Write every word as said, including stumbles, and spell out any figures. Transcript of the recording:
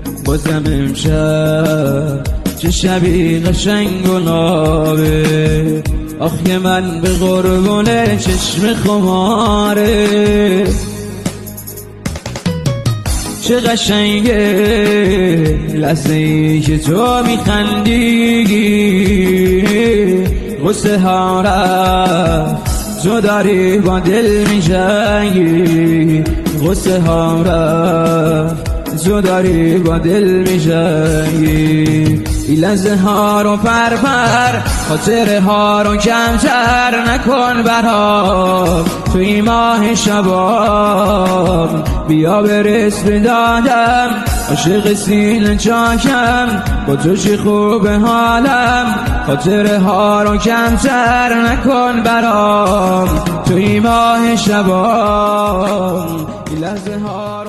بازم امشب چه شبی قشنگ و نابه، آخه من به قربون چشم خماره. چه قشنگه لحظه ای که تو میخندی، غصه ها رفت تو داری با دل میجنگی، غصه ها رفت تو داری با دل میجنگی. این لحظه ها رو پر پر، خاطره ها رو کمتر نکن برام. توی ماه شبام بیا برس به دادم، عاشق سینه چاکم با تو چی خوبه حالم. خاطره ها رو کمتر نکن برام، توی ماه شبام این لحظه ها رو